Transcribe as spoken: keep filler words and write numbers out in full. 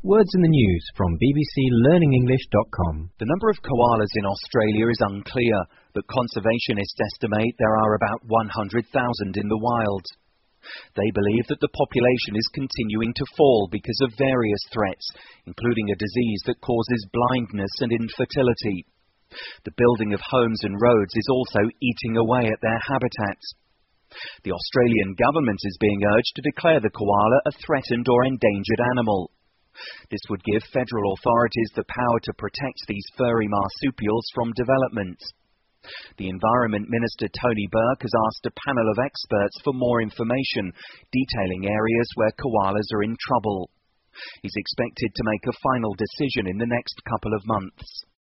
Words in the news from b b c learning english dot com. The number of koalas in Australia is unclear, but conservationists estimate there are about one hundred thousand in the wild. They believe that the population is continuing to fall because of various threats, including a disease that causes blindness and infertility. The building of homes and roads is also eating away at their habitats. The Australian government is being urged to declare the koala a threatened or endangered animal. This would give federal authorities the power to protect these furry marsupials from development. The Environment Minister Tony Burke has asked a panel of experts for more information detailing areas where koalas are in trouble. He's expected to make a final decision in the next couple of months.